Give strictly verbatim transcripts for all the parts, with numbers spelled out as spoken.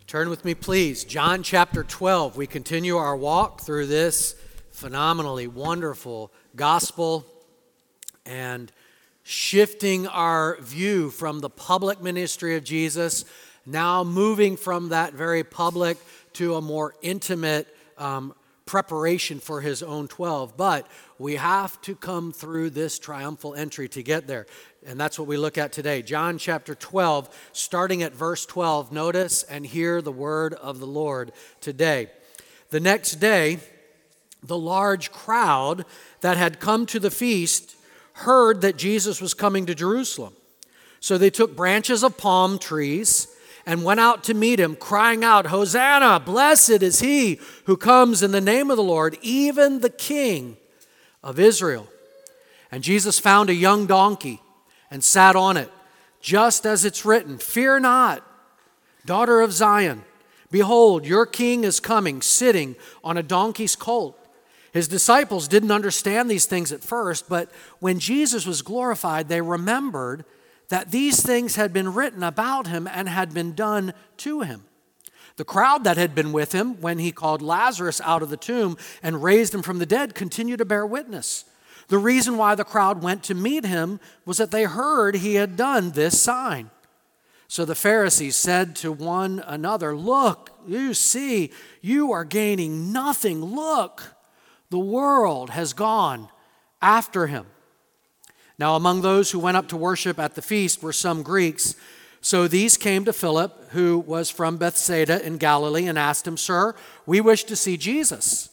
Turn with me, please. John chapter twelve. We continue our walk through this phenomenally wonderful gospel and shifting our view from the public ministry of Jesus, now moving from that very public to a more intimate um, preparation for his own twelve. But we have to come through this triumphal entry to get there. And that's what we look at today. John chapter twelve, starting at verse twelve. Notice and hear the word of the Lord today. The next day, the large crowd that had come to the feast heard that Jesus was coming to Jerusalem. So they took branches of palm trees and went out to meet him, crying out, "Hosanna, blessed is he who comes in the name of the Lord, even the King of Israel." And Jesus found a young donkey and sat on it, just as it's written, "Fear not, daughter of Zion. Behold, your king is coming, sitting on a donkey's colt." His disciples didn't understand these things at first, but when Jesus was glorified, they remembered that these things had been written about him and had been done to him. The crowd that had been with him when he called Lazarus out of the tomb and raised him from the dead continued to bear witness. The reason why the crowd went to meet him was that they heard he had done this sign. So the Pharisees said to one another, "Look, you see, you are gaining nothing. Look, the world has gone after him." Now among those who went up to worship at the feast were some Greeks. So these came to Philip, who was from Bethsaida in Galilee, and asked him, "Sir, we wish to see Jesus."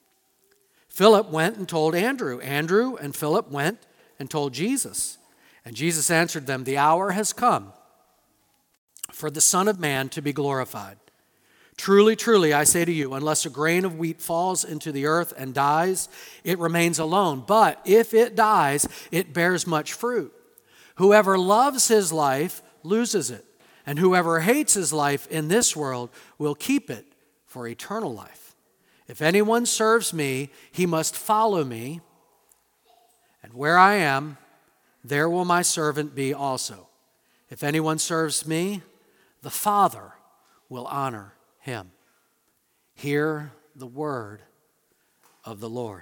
Philip went and told Andrew. Andrew and Philip went and told Jesus. And Jesus answered them, "The hour has come for the Son of Man to be glorified. Truly, truly, I say to you, unless a grain of wheat falls into the earth and dies, it remains alone. But if it dies, it bears much fruit. Whoever loves his life loses it, and whoever hates his life in this world will keep it for eternal life. If anyone serves me, he must follow me, and where I am, there will my servant be also. If anyone serves me, the Father will honor him." Hear the word of the Lord.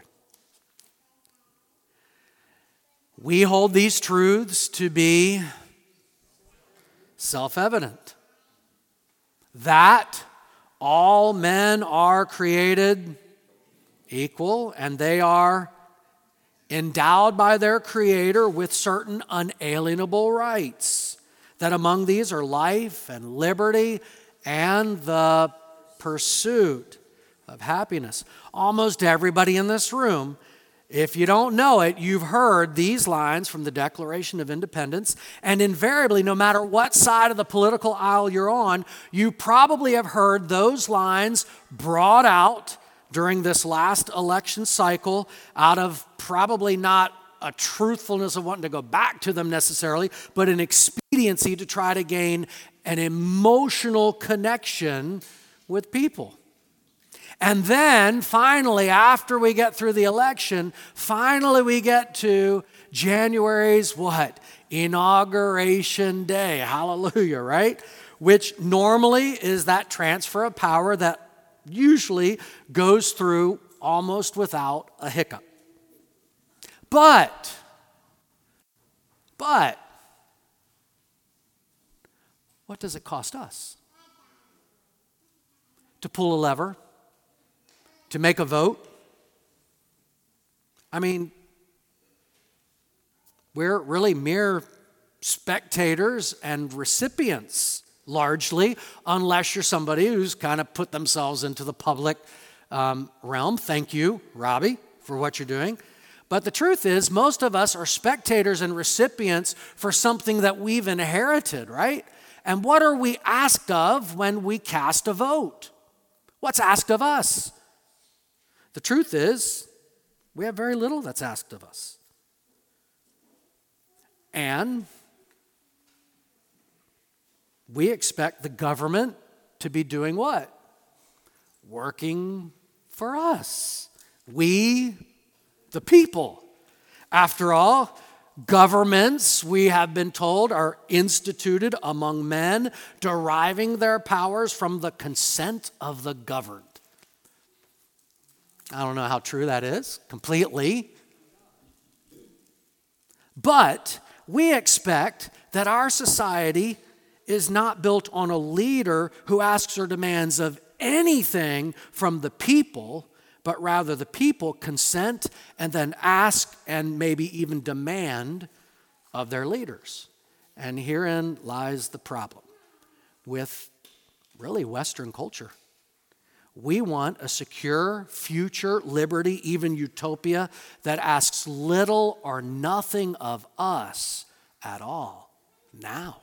We hold these truths to be self-evident, that all men are created equal, and they are endowed by their Creator with certain unalienable rights, that among these are life and liberty and the pursuit of happiness. Almost everybody in this room, if you don't know it, you've heard these lines from the Declaration of Independence, and invariably, no matter what side of the political aisle you're on, you probably have heard those lines brought out during this last election cycle out of probably not a truthfulness of wanting to go back to them necessarily, but an expediency to try to gain an emotional connection with people. And then finally, after we get through the election, finally we get to January's what? Inauguration Day. Hallelujah, right? Which normally is that transfer of power that usually goes through almost without a hiccup. But, but, what does it cost us? To pull a lever? To make a vote? I mean, we're really mere spectators and recipients, largely, unless you're somebody who's kind of put themselves into the public um, realm. Thank you, Robbie, for what you're doing. But the truth is, most of us are spectators and recipients for something that we've inherited, right? And what are we asked of when we cast a vote? What's asked of us? The truth is, we have very little that's asked of us. And we expect the government to be doing what? Working for us. We, the people. After all, Governments, we have been told, are instituted among men, deriving their powers from the consent of the governed. I don't know how true that is completely. But we expect that our society is not built on a leader who asks or demands of anything from the people, but rather the people consent and then ask and maybe even demand of their leaders. And herein lies the problem with really Western culture. We want a secure future, liberty, even utopia that asks little or nothing of us at all now.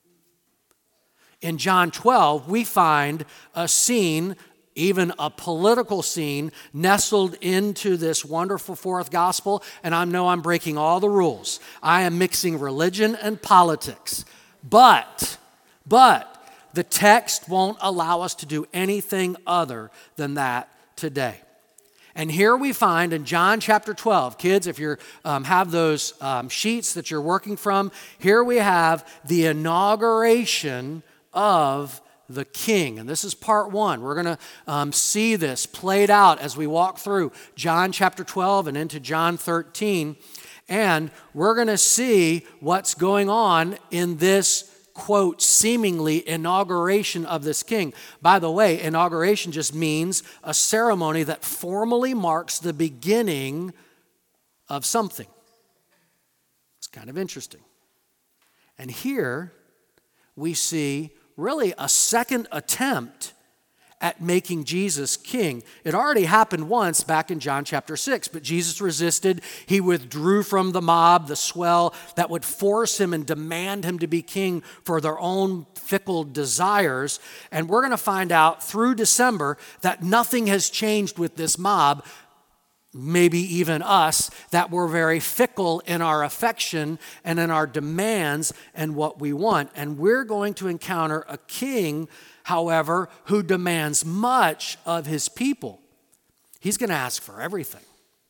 In John twelve, we find a scene, even a political scene, nestled into this wonderful fourth gospel. And I know I'm breaking all the rules. I am mixing religion and politics. But, but, the text won't allow us to do anything other than that today. And here we find in John chapter twelve, kids, if you um, have those um, sheets that you're working from, here we have the inauguration of the king. And this is part one. We're going to um, see this played out as we walk through John chapter twelve and into John thirteen. And we're going to see what's going on in this, quote, seemingly inauguration of this king. By the way, inauguration just means a ceremony that formally marks the beginning of something. It's kind of interesting. And here we see really a second attempt at making Jesus king. It already happened once back in John chapter six, but Jesus resisted. He withdrew from the mob, the swell that would force him and demand him to be king for their own fickle desires. And we're going to find out through December that nothing has changed with this mob, maybe even us, that we're very fickle in our affection and in our demands and what we want. And we're going to encounter a king, however, who demands much of his people. He's going to ask for everything.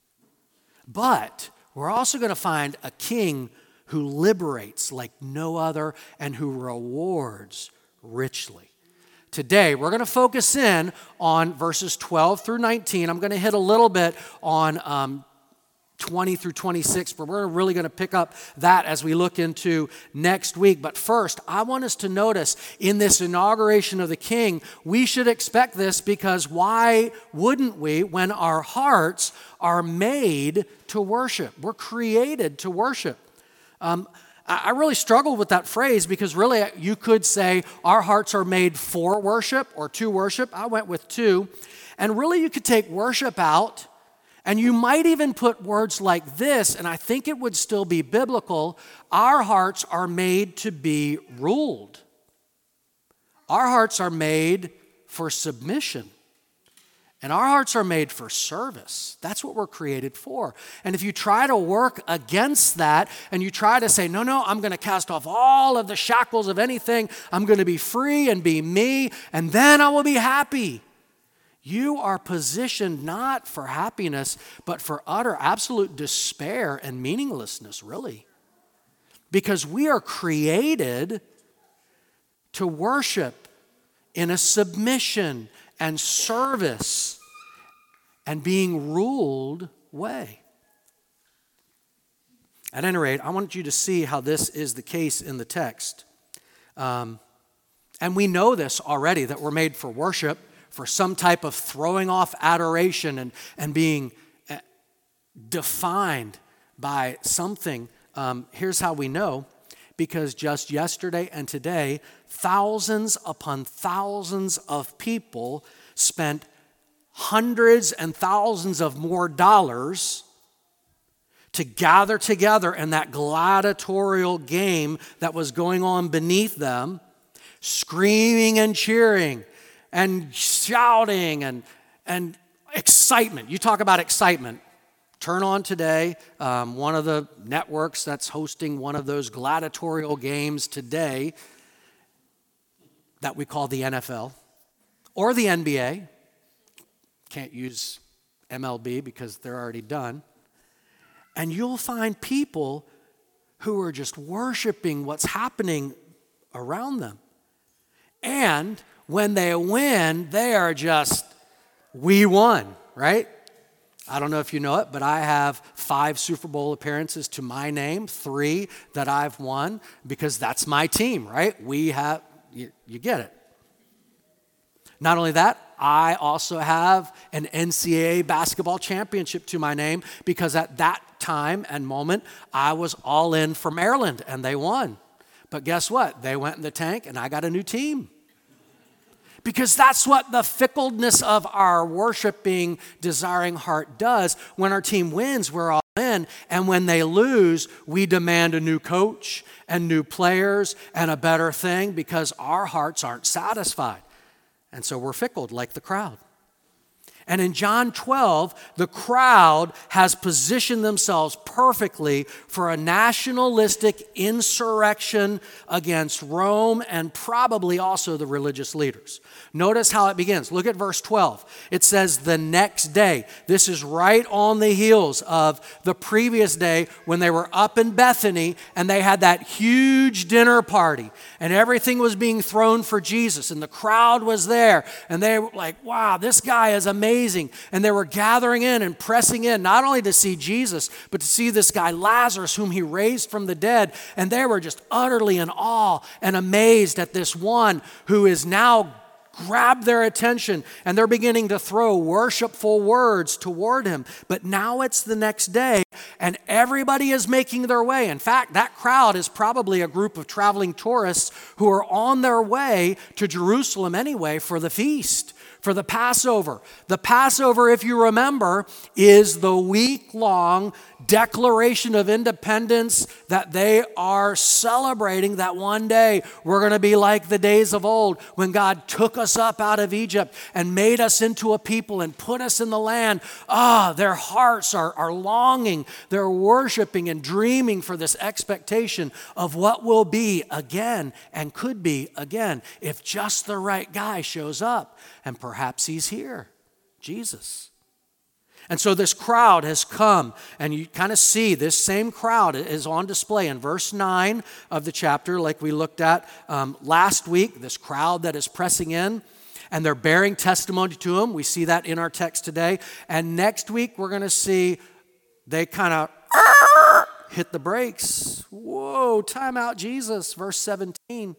But we're also going to find a king who liberates like no other and who rewards richly. Today, we're going to focus in on verses twelve through nineteen. I'm going to hit a little bit on um, twenty through twenty-six, but we're really going to pick up that as we look into next week. But first, I want us to notice in this inauguration of the king, we should expect this, because why wouldn't we when our hearts are made to worship? We're created to worship. Um, I really struggled with that phrase, because really you could say our hearts are made for worship or to worship. I went with to. And really you could take worship out, and you might even put words like this, and I think it would still be biblical. Our hearts are made to be ruled. Our hearts are made for submission. And our hearts are made for service. That's what we're created for. And if you try to work against that, and you try to say, no, no, I'm going to cast off all of the shackles of anything, I'm going to be free and be me, and then I will be happy. You are positioned not for happiness, but for utter, absolute despair and meaninglessness, really. Because we are created to worship in a submission and service and being ruled way. At any rate, I want you to see how this is the case in the text. Um, and we know this already, that we're made for worship, for some type of throwing off adoration and, and being uh, defined by something. Um, here's how we know. Because just yesterday and today, thousands upon thousands of people spent hundreds and thousands of more dollars to gather together in that gladiatorial game that was going on beneath them, screaming and cheering and shouting and, and excitement. You talk about excitement. Turn on today, um, one of the networks that's hosting one of those gladiatorial games today that we call the N F L or the N B A. Can't use M L B because they're already done. And you'll find people who are just worshiping what's happening around them. And when they win, they are just, we won, right? I don't know if you know it, but I have five Super Bowl appearances to my name, three that I've won, because that's my team, right? We have, you, you get it. Not only that, I also have an N C double A basketball championship to my name, because at that time and moment, I was all in for Maryland, and they won. But guess what? They went in the tank, and I got a new team. Because that's what the fickleness of our worshiping, desiring heart does. When our team wins, we're all in. And when they lose, we demand a new coach and new players and a better thing, because our hearts aren't satisfied. And so we're fickle like the crowd. And in John twelve, the crowd has positioned themselves perfectly for a nationalistic insurrection against Rome and probably also the religious leaders. Notice how it begins. Look at verse twelve. It says, the next day. This is right on the heels of the previous day when they were up in Bethany and they had that huge dinner party and everything was being thrown for Jesus and the crowd was there and they were like, wow, this guy is amazing. And they were gathering in and pressing in, not only to see Jesus, but to see this guy Lazarus, whom he raised from the dead. And they were just utterly in awe and amazed at this one who is now grabbed their attention, and they're beginning to throw worshipful words toward him. But now it's the next day, and everybody is making their way. In fact, that crowd is probably a group of traveling tourists who are on their way to Jerusalem anyway for the feast, for the Passover. The Passover, if you remember, is the week-long Declaration of Independence that they are celebrating, that one day we're going to be like the days of old when God took us up out of Egypt and made us into a people and put us in the land. Ah, their hearts are, are longing. They're worshiping and dreaming for this expectation of what will be again and could be again if just the right guy shows up. And perhaps he's here, Jesus. And so this crowd has come, and you kind of see this same crowd is on display in verse nine of the chapter, like we looked at um, last week, this crowd that is pressing in, and they're bearing testimony to him. We see that in our text today. And next week, we're going to see they kind of hit the brakes. Whoa, time out, Jesus, verse seventeen.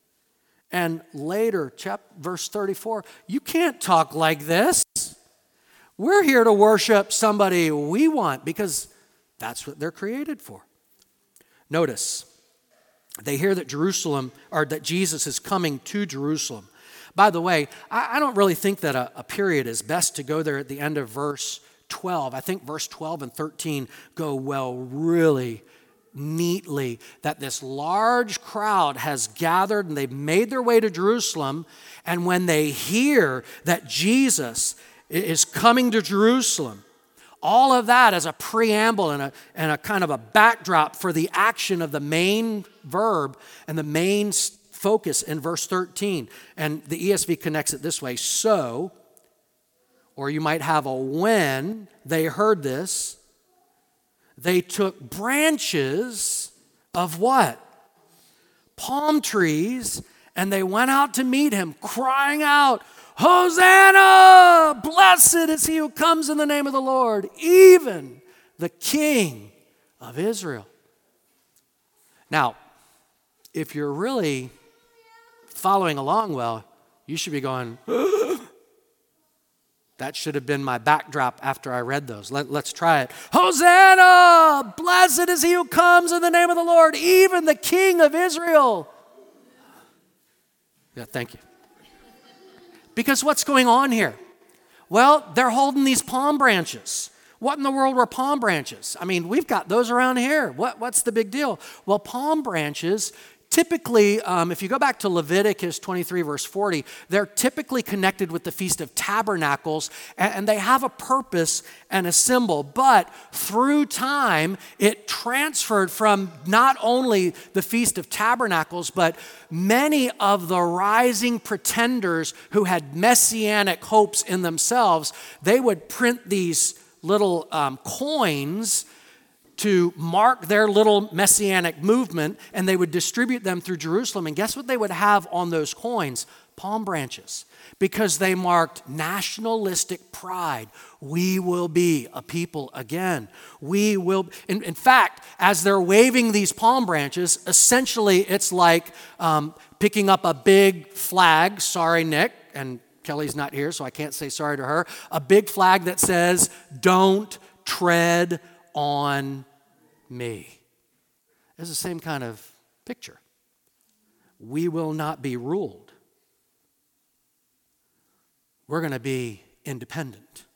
And later, chapter, verse thirty-four, you can't talk like this. We're here to worship somebody we want because that's what they're created for. Notice, they hear that Jerusalem, or that Jesus is coming to Jerusalem. By the way, I, I don't really think that a, a period is best to go there at the end of verse twelve. I think verse twelve and thirteen go well really neatly, that this large crowd has gathered and they've made their way to Jerusalem, and when they hear that Jesus is coming to Jerusalem, all of that as a preamble and a, and a kind of a backdrop for the action of the main verb and the main focus in verse thirteen. And the E S V connects it this way, so, or you might have a when they heard this, they took branches of what? Palm trees, and they went out to meet him, crying out, Hosanna! Blessed is he who comes in the name of the Lord, even the King of Israel. Now, if you're really following along well, you should be going, that should have been my backdrop after I read those. Let, let's try it. Hosanna! Blessed is he who comes in the name of the Lord, even the King of Israel. Yeah, thank you. Because what's going on here? Well, they're holding these palm branches. What in the world were palm branches? I mean, we've got those around here. What, what's the big deal? Well, palm branches, typically, um, if you go back to Leviticus twenty-three, verse forty, they're typically connected with the Feast of Tabernacles, and, and they have a purpose and a symbol. But through time, it transferred from not only the Feast of Tabernacles, but many of the rising pretenders who had messianic hopes in themselves, they would print these little um, coins to mark their little messianic movement, and they would distribute them through Jerusalem. And guess what they would have on those coins? Palm branches, because they marked nationalistic pride. We will be a people again. We will, in, in fact, as they're waving these palm branches, essentially it's like um, picking up a big flag. Sorry, Nick, and Kelly's not here, so I can't say sorry to her. A big flag that says, "Don't tread on me." It's the same kind of picture. We will not be ruled. We're going to be independent.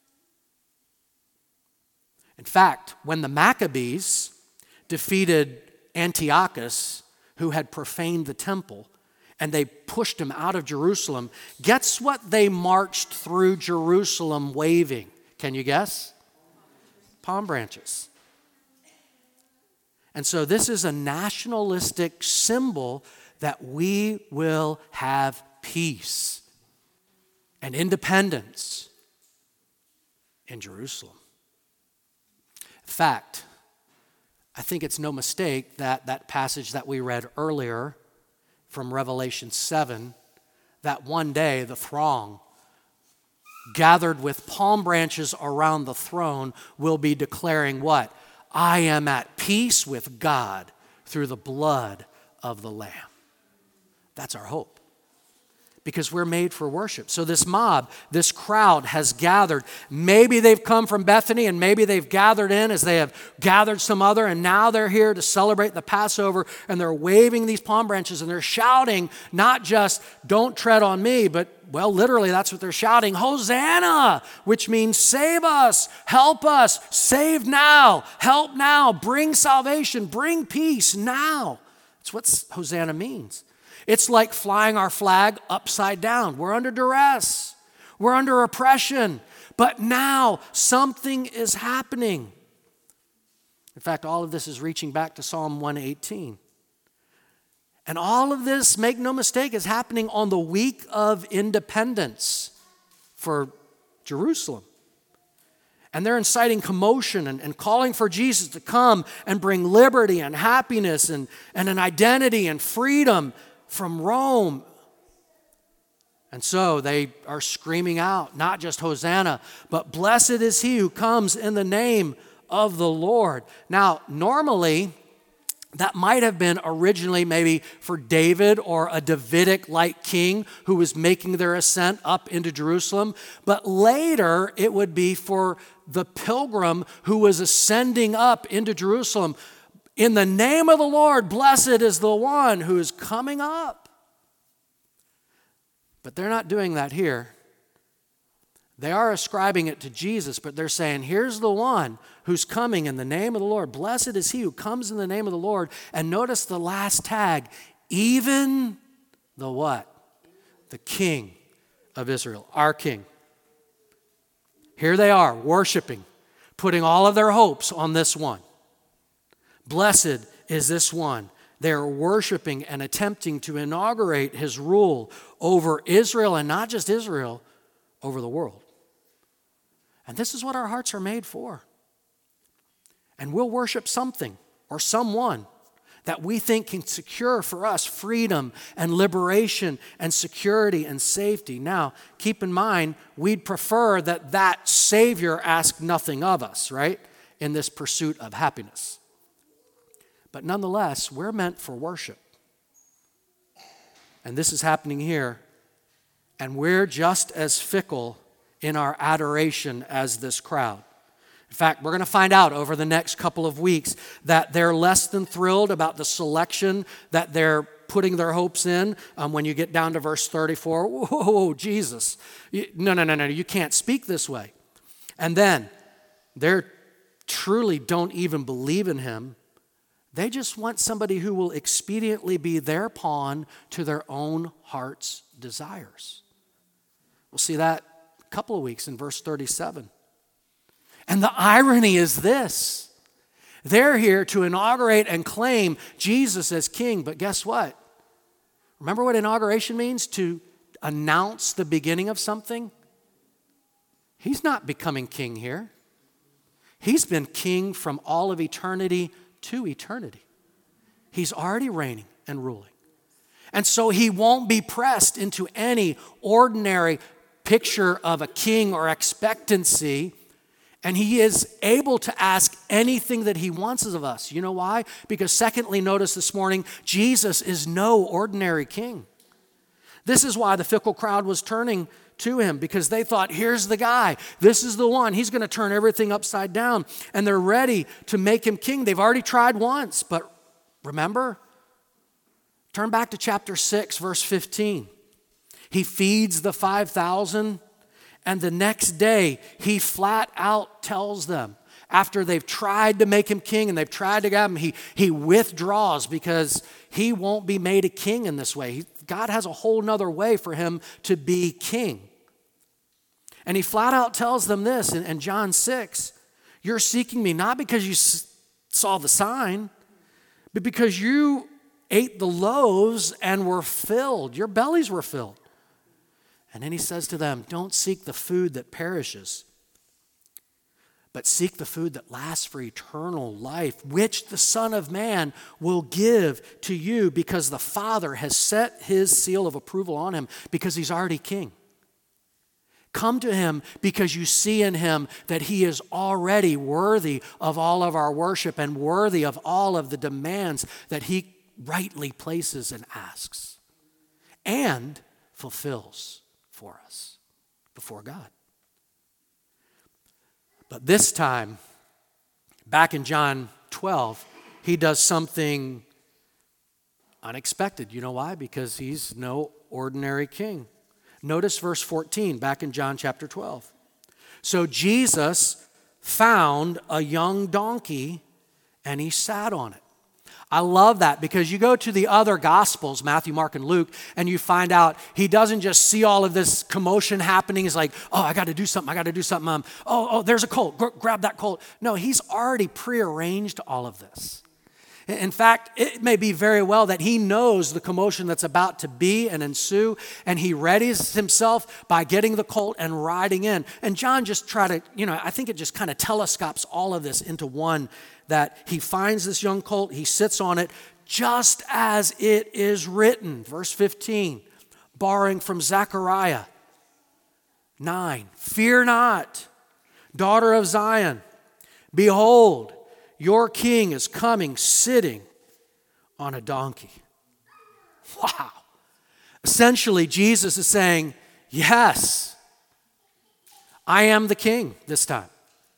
In fact, when the Maccabees defeated Antiochus, who had profaned the temple, and they pushed him out of Jerusalem, guess what they marched through Jerusalem waving? Can you guess? Palm branches. And so this is a nationalistic symbol that we will have peace and independence in Jerusalem. In fact, I think it's no mistake that that passage that we read earlier from Revelation seven, that one day the throng gathered with palm branches around the throne will be declaring what? I am at peace with God through the blood of the Lamb. That's our hope, because we're made for worship. So this mob, this crowd has gathered. Maybe they've come from Bethany, and maybe they've gathered in as they have gathered some other, and now they're here to celebrate the Passover, and they're waving these palm branches, and they're shouting not just, "Don't tread on me," but, well, literally that's what they're shouting, "Hosanna," which means save us, help us, save now, help now, bring salvation, bring peace now. That's what Hosanna means. It's like flying our flag upside down. We're under duress. We're under oppression. But now something is happening. In fact, all of this is reaching back to Psalm one eighteen. And all of this, make no mistake, is happening on the week of independence for Jerusalem. And they're inciting commotion and, and calling for Jesus to come and bring liberty and happiness and, and an identity and freedom from Rome. And so they are screaming out, not just Hosanna, but blessed is he who comes in the name of the Lord. Now, normally, that might have been originally maybe for David or a Davidic-like king who was making their ascent up into Jerusalem. But later, it would be for the pilgrim who was ascending up into Jerusalem. In the name of the Lord, blessed is the one who is coming up. But they're not doing that here. They are ascribing it to Jesus, but they're saying, here's the one who's coming in the name of the Lord. Blessed is he who comes in the name of the Lord. And notice the last tag, even the what? The King of Israel, our King. Here they are, worshiping, putting all of their hopes on this one. Blessed is this one. They're worshiping and attempting to inaugurate his rule over Israel, and not just Israel, over the world. And this is what our hearts are made for. And we'll worship something or someone that we think can secure for us freedom and liberation and security and safety. Now, keep in mind, we'd prefer that that Savior ask nothing of us, right? In this pursuit of happiness. But nonetheless, we're meant for worship. And this is happening here. And we're just as fickle in our adoration as this crowd. In fact, we're going to find out over the next couple of weeks that they're less than thrilled about the selection that they're putting their hopes in. Um, when you get down to verse thirty-four, whoa, Jesus. No, no, no, no, you can't speak this way. And then they truly don't even believe in him. They just want somebody who will expediently be their pawn to their own heart's desires. We'll see that a couple of weeks in verse thirty-seven. And the irony is this. They're here to inaugurate and claim Jesus as king, but guess what? Remember what inauguration means? To announce the beginning of something? He's not becoming king here. He's been king from all of eternity to eternity. He's already reigning and ruling. And so he won't be pressed into any ordinary picture of a king or expectancy. And he is able to ask anything that he wants of us. You know why? Because secondly, notice this morning, Jesus is no ordinary king. This is why the fickle crowd was turning to him, because they thought, here's the guy. This is the one. He's going to turn everything upside down. And they're ready to make him king. They've already tried once, but remember? Turn back to chapter six, verse fifteen. He feeds the five thousand, and the next day he flat out tells them, after they've tried to make him king and they've tried to get him, he, he withdraws because he won't be made a king in this way. He, God has a whole nother way for him to be king. And he flat out tells them this in, in John six, you're seeking me not because you s- saw the sign, but because you ate the loaves and were filled. Your bellies were filled. And then he says to them, don't seek the food that perishes, but seek the food that lasts for eternal life, which the Son of Man will give to you, because the Father has set his seal of approval on him, because he's already king. Come to him because you see in him that he is already worthy of all of our worship and worthy of all of the demands that he rightly places and asks and fulfills for us before God. But this time, back in John twelve, he does something unexpected. You know why? Because he's no ordinary king. Notice verse fourteen, back in John chapter twelve. So Jesus found a young donkey and he sat on it. I love that, because you go to the other Gospels, Matthew, Mark, and Luke, and you find out he doesn't just see all of this commotion happening. He's like, oh, I got to do something. I got to do something. Um, oh, oh, there's a colt. G- grab that colt. No, he's already prearranged all of this. In fact, it may be very well that he knows the commotion that's about to be and ensue, and he readies himself by getting the colt and riding in. And John just tried to, you know, I think it just kind of telescopes all of this into one, that he finds this young colt, he sits on it, just as it is written. Verse fifteen, borrowing from Zechariah nine, fear not, daughter of Zion, behold, your king is coming sitting on a donkey. Wow. Essentially, Jesus is saying, yes, I am the king this time.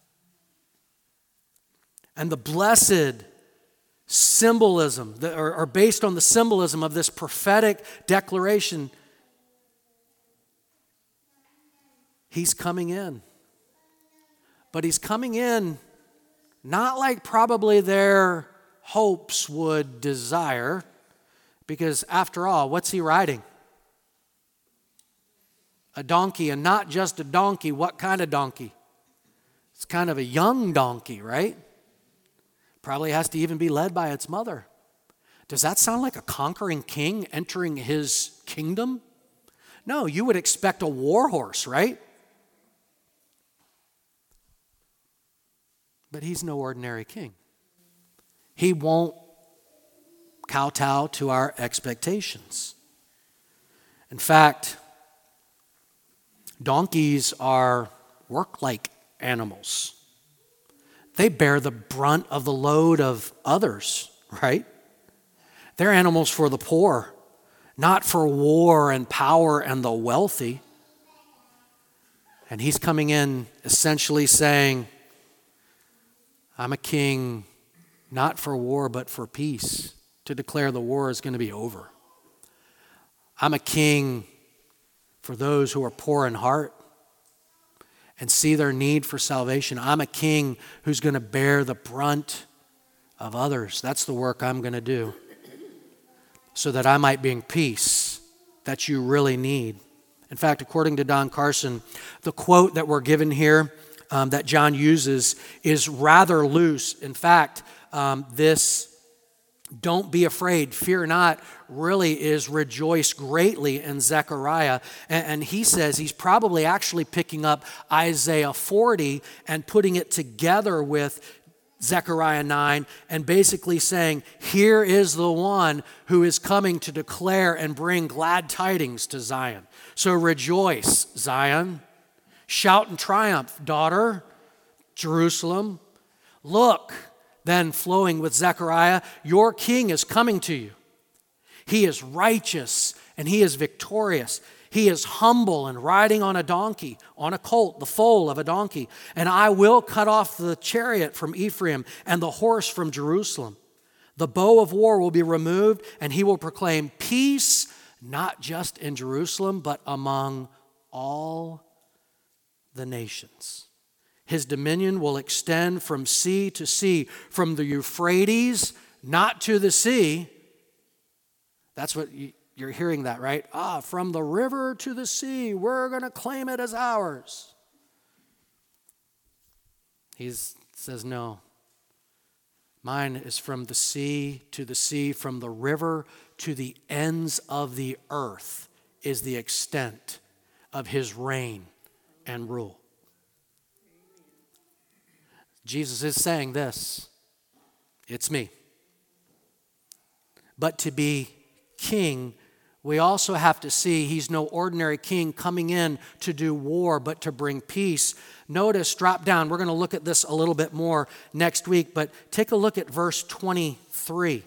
And the blessed symbolism, that are, are based on the symbolism of this prophetic declaration, he's coming in. But he's coming in not like probably their hopes would desire, because after all, what's he riding? A donkey, and not just a donkey. What kind of donkey? It's kind of a young donkey, right? Probably has to even be led by its mother. Does that sound like a conquering king entering his kingdom? No, you would expect a war horse, right? But he's no ordinary king. He won't kowtow to our expectations. In fact, donkeys are work-like animals. They bear the brunt of the load of others, right? They're animals for the poor, not for war and power and the wealthy. And he's coming in essentially saying, I'm a king not for war but for peace, to declare the war is going to be over. I'm a king for those who are poor in heart and see their need for salvation. I'm a king who's going to bear the brunt of others. That's the work I'm going to do, so that I might bring peace that you really need. In fact, according to Don Carson, the quote that we're given here um, that John uses is rather loose. In fact, um, this Don't be afraid, fear not, really is rejoice greatly in Zechariah. And, and he says he's probably actually picking up Isaiah forty and putting it together with Zechariah nine and basically saying, here is the one who is coming to declare and bring glad tidings to Zion. So rejoice, Zion. Shout in triumph, daughter, Jerusalem. Look, then flowing with Zechariah, your king is coming to you. He is righteous and he is victorious. He is humble and riding on a donkey, on a colt, the foal of a donkey. And I will cut off the chariot from Ephraim and the horse from Jerusalem. The bow of war will be removed, and he will proclaim peace, not just in Jerusalem, but among all the nations. His dominion will extend from sea to sea, from the Euphrates, not to the sea. That's what you, you're hearing that, right? Ah, from the river to the sea, we're going to claim it as ours. He says, no. Mine is from the sea to the sea, from the river to the ends of the earth is the extent of his reign and rule. Jesus is saying this, it's me. But to be king, we also have to see he's no ordinary king coming in to do war, but to bring peace. Notice, drop down, we're going to look at this a little bit more next week, but take a look at verse twenty-three.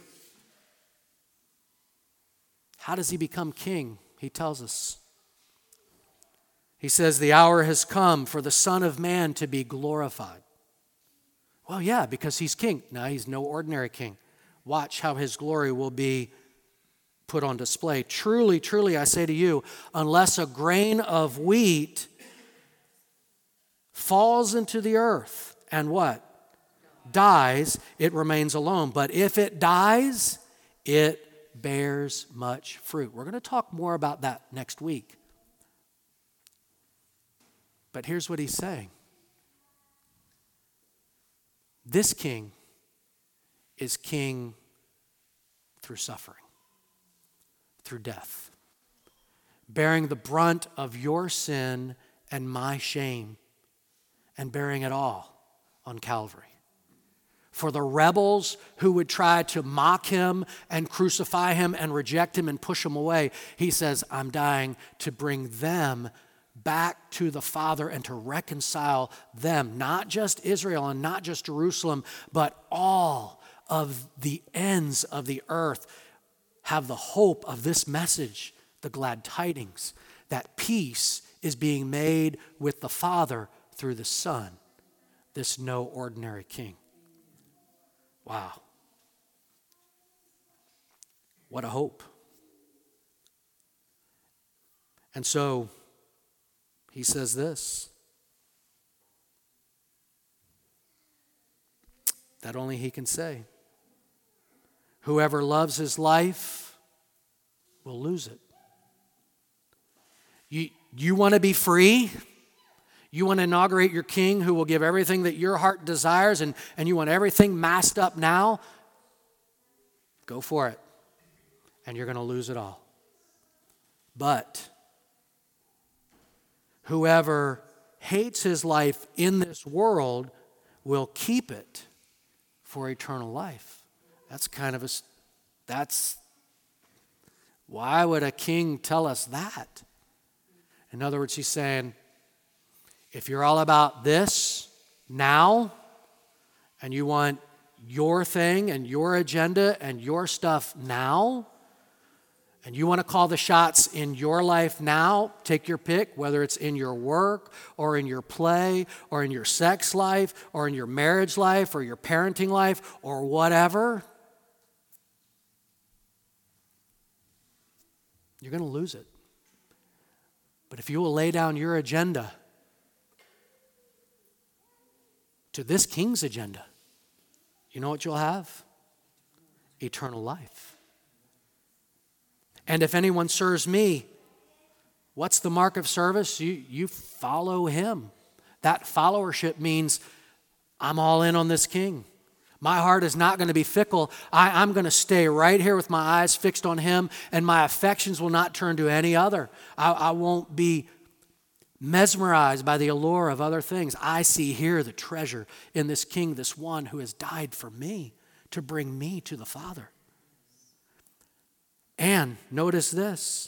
How does he become king? He tells us. He says, the hour has come for the Son of Man to be glorified. Well, yeah, because he's king. No, he's no ordinary king. Watch how his glory will be put on display. Truly, truly, I say to you, unless a grain of wheat falls into the earth and what? Dies, it remains alone. But if it dies, it bears much fruit. We're going to talk more about that next week. But here's what he's saying. This king is king through suffering, through death, bearing the brunt of your sin and my shame, and bearing it all on Calvary. For the rebels who would try to mock him and crucify him and reject him and push him away, he says, I'm dying to bring them back to the Father and to reconcile them, not just Israel and not just Jerusalem, but all of the ends of the earth have the hope of this message, the glad tidings, that peace is being made with the Father through the Son, this no ordinary king. Wow. What a hope. And so, he says this, that only he can say. Whoever loves his life will lose it. You, you want to be free? You want to inaugurate your king who will give everything that your heart desires, and, and you want everything masked up now? Go for it. And you're going to lose it all. But whoever hates his life in this world will keep it for eternal life. That's kind of a, that's, why would a king tell us that? In other words, he's saying, if you're all about this now, and you want your thing and your agenda and your stuff now, and you want to call the shots in your life now, take your pick, whether it's in your work or in your play or in your sex life or in your marriage life or your parenting life or whatever, you're going to lose it. But if you will lay down your agenda to this king's agenda, you know what you'll have? Eternal life. And if anyone serves me, what's the mark of service? You, you follow him. That followership means I'm all in on this king. My heart is not going to be fickle. I, I'm going to stay right here with my eyes fixed on him, and my affections will not turn to any other. I, I won't be mesmerized by the allure of other things. I see here the treasure in this king, this one who has died for me to bring me to the Father. And notice this.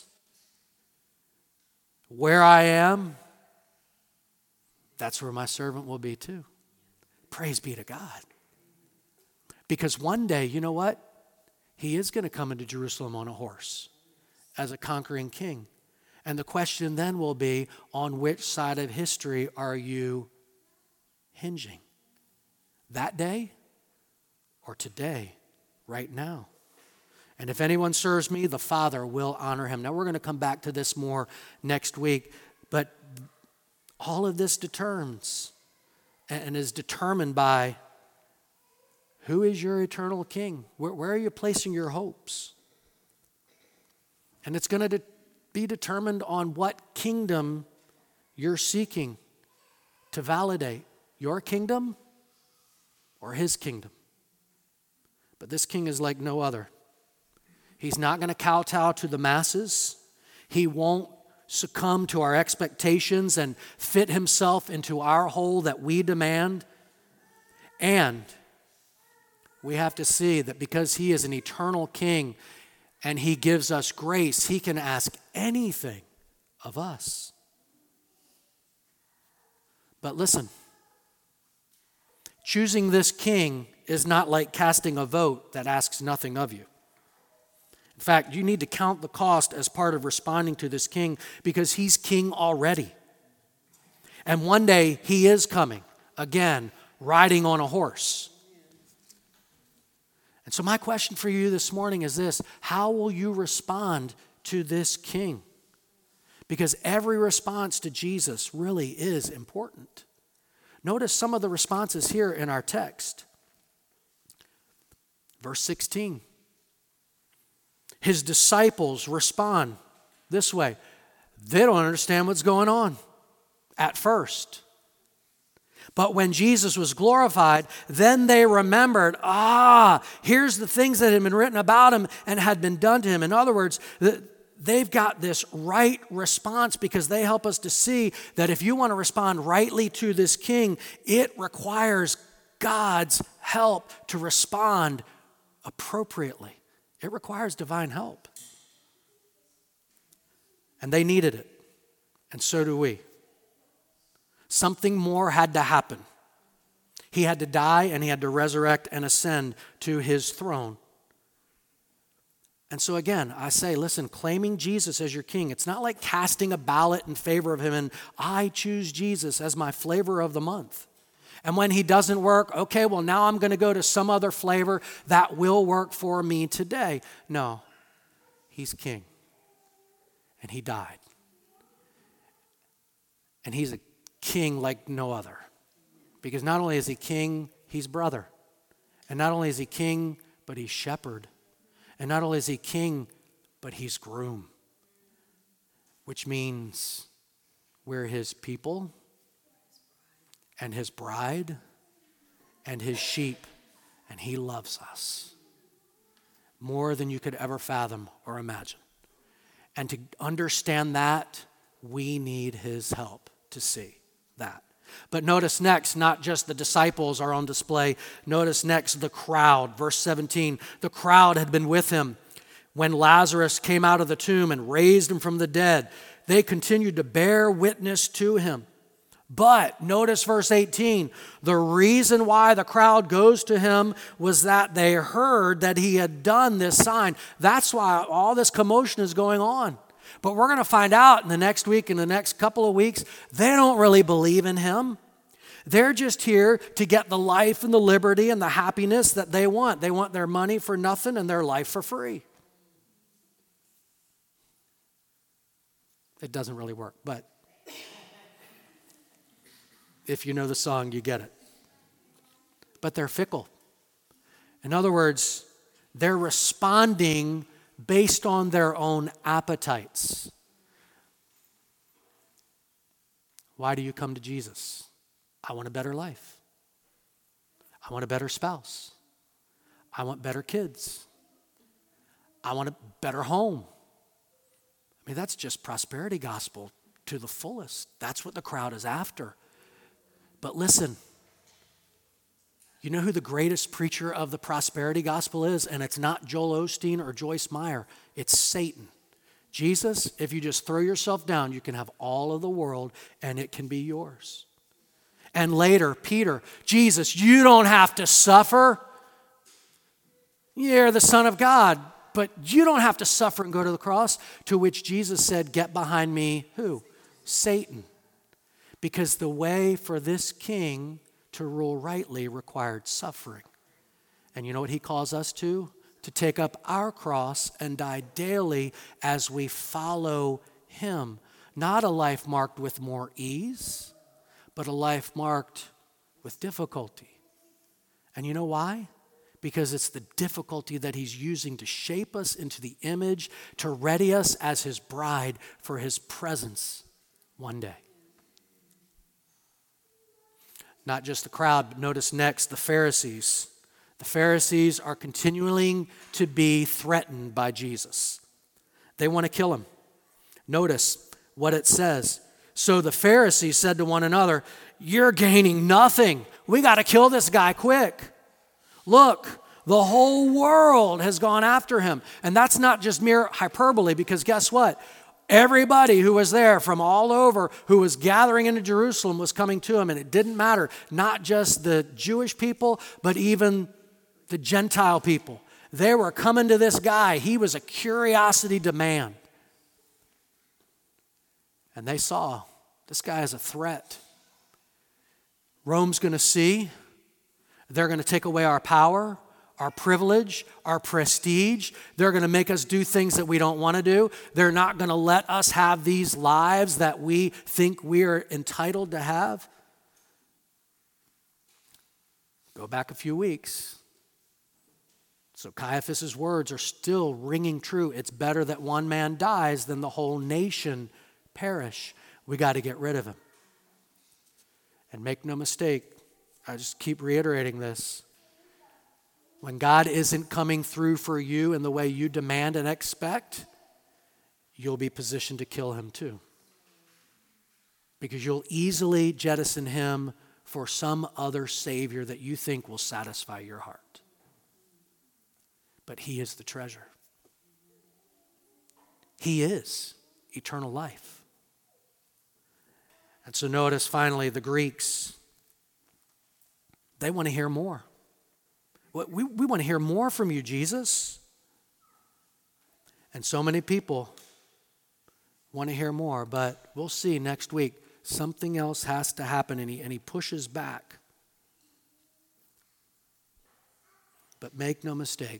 Where I am, that's where my servant will be too. Praise be to God. Because one day, you know what? He is going to come into Jerusalem on a horse as a conquering king. And the question then will be, on which side of history are you hinging? That day or today, right now? And if anyone serves me, the Father will honor him. Now, we're going to come back to this more next week, but all of this determines and is determined by who is your eternal king? Where, where are you placing your hopes? And it's going to de- be determined on what kingdom you're seeking to validate. Your kingdom or his kingdom. But this king is like no other. He's not going to kowtow to the masses. He won't succumb to our expectations and fit himself into our hole that we demand. And we have to see that because he is an eternal king and he gives us grace, he can ask anything of us. But listen, choosing this king is not like casting a vote that asks nothing of you. In fact, you need to count the cost as part of responding to this king because he's king already. And one day he is coming, again, riding on a horse. And so my question for you this morning is this: how will you respond to this king? Because every response to Jesus really is important. Notice some of the responses here in our text. Verse sixteen. His disciples respond this way. They don't understand what's going on at first. But when Jesus was glorified, then they remembered, ah, here's the things that had been written about him and had been done to him. In other words, they've got this right response because they help us to see that if you want to respond rightly to this king, it requires God's help to respond appropriately. It requires divine help. And they needed it. And so do we. Something more had to happen. He had to die and he had to resurrect and ascend to his throne. And so again, I say, listen, claiming Jesus as your king, it's not like casting a ballot in favor of him and I choose Jesus as my flavor of the month. And when he doesn't work, okay, well now I'm going to go to some other flavor that will work for me today. No, he's king. And he died. And he's a king like no other. Because not only is he king, he's brother. And not only is he king, but he's shepherd. And not only is he king, but he's groom. Which means we're his people and his bride and his sheep. And he loves us more than you could ever fathom or imagine. And to understand that, we need his help to see that. But notice next, not just the disciples are on display. Notice next the crowd. Verse seventeen, the crowd had been with him when Lazarus came out of the tomb and raised him from the dead. They continued to bear witness to him. But notice verse eighteen, the reason why the crowd goes to him was that they heard that he had done this sign. That's why all this commotion is going on. But we're going to find out in the next week, in the next couple of weeks, they don't really believe in him. They're just here to get the life and the liberty and the happiness that they want. They want their money for nothing and their life for free. It doesn't really work, but if you know the song, you get it. But they're fickle. In other words, they're responding based on their own appetites. Why do you come to Jesus? I want a better life. I want a better spouse. I want better kids. I want a better home. I mean, that's just prosperity gospel to the fullest. That's what the crowd is after. But listen, you know who the greatest preacher of the prosperity gospel is? And it's not Joel Osteen or Joyce Meyer. It's Satan. Jesus, if you just throw yourself down, you can have all of the world and it can be yours. And later, Peter, Jesus, you don't have to suffer. You're the Son of God, but you don't have to suffer and go to the cross. To which Jesus said, get behind me, who? Satan. Because the way for this king to rule rightly required suffering. And you know what he calls us to? To take up our cross and die daily as we follow him. Not a life marked with more ease, but a life marked with difficulty. And you know why? Because it's the difficulty that he's using to shape us into the image, to ready us as his bride for his presence one day. Not just the crowd, but notice next the Pharisees. The Pharisees are continuing to be threatened by Jesus. They want to kill him. Notice what it says. So the Pharisees said to one another, you're gaining nothing. We got to kill this guy quick. Look, the whole world has gone after him. And that's not just mere hyperbole, because guess what? Everybody who was there from all over who was gathering into Jerusalem was coming to him. And it didn't matter, not just the Jewish people, but even the Gentile people. They were coming to this guy. He was a curiosity to man. And they saw this guy as a threat. Rome's going to see. They're going to take away our power, our privilege, our prestige. They're going to make us do things that we don't want to do. They're not going to let us have these lives that we think we're entitled to have. Go back a few weeks. So Caiaphas' words are still ringing true. It's better that one man dies than the whole nation perish. We got to get rid of him. And make no mistake, I just keep reiterating this. When God isn't coming through for you in the way you demand and expect, you'll be positioned to kill him too. Because you'll easily jettison him for some other savior that you think will satisfy your heart. But he is the treasure. He is eternal life. And so notice finally the Greeks, they want to hear more. We, we want to hear more from you, Jesus. And so many people want to hear more, but we'll see next week. Something else has to happen, and he, and he pushes back. But make no mistake,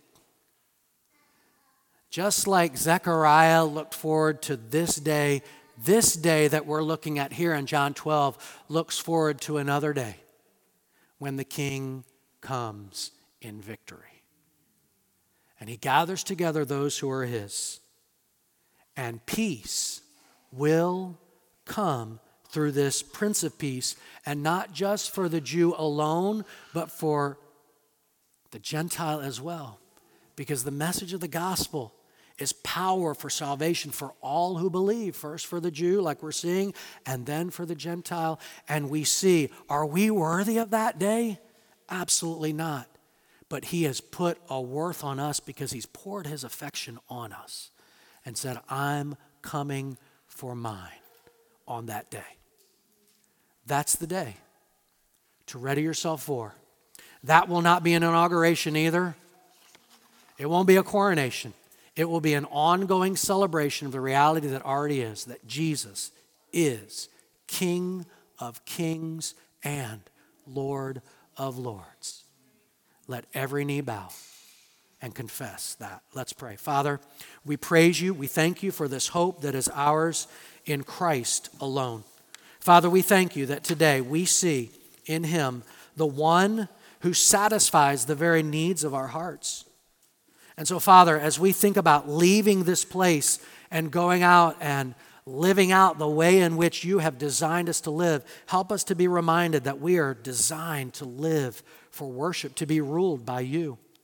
just like Zechariah looked forward to this day, this day that we're looking at here in John twelve looks forward to another day when the King comes in victory. And he gathers together those who are his. And peace will come through this Prince of Peace, and not just for the Jew alone, but for the Gentile as well. Because the message of the gospel is power for salvation for all who believe. First for the Jew, like we're seeing, and then for the Gentile. And we see, are we worthy of that day? Absolutely not. But he has put a worth on us because he's poured his affection on us and said, I'm coming for mine on that day. That's the day to ready yourself for. That will not be an inauguration either. It won't be a coronation. It will be an ongoing celebration of the reality that already is, that Jesus is King of kings and Lord of lords. Let every knee bow and confess that. Let's pray. Father, we praise you. We thank you for this hope that is ours in Christ alone. Father, we thank you that today we see in him the one who satisfies the very needs of our hearts. And so, Father, as we think about leaving this place and going out and living out the way in which you have designed us to live, help us to be reminded that we are designed to live for worship, to be ruled by you,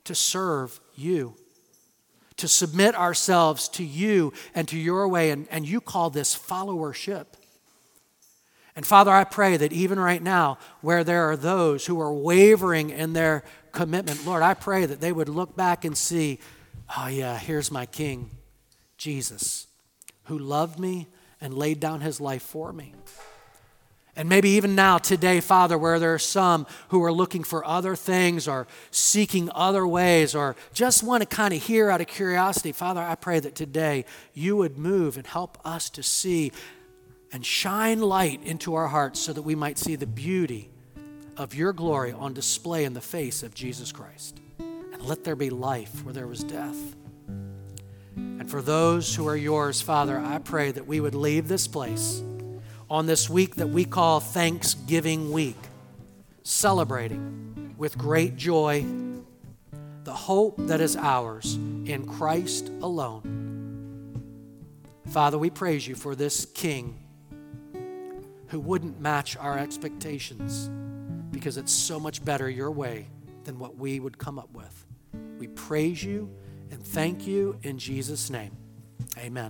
to serve you, to submit ourselves to you and to your way. And, and you call this followership. And Father, I pray that even right now, where there are those who are wavering in their commitment, Lord, I pray that they would look back and see, oh yeah, here's my King, Jesus, who loved me and laid down his life for me. And maybe even now, today, Father, where there are some who are looking for other things or seeking other ways or just want to kind of hear out of curiosity, Father, I pray that today you would move and help us to see and shine light into our hearts so that we might see the beauty of your glory on display in the face of Jesus Christ. And let there be life where there was death. And for those who are yours, Father, I pray that we would leave this place on this week that we call Thanksgiving Week, celebrating with great joy the hope that is ours in Christ alone. Father, we praise you for this King who wouldn't match our expectations because it's so much better your way than what we would come up with. We praise you and thank you in Jesus' name. Amen.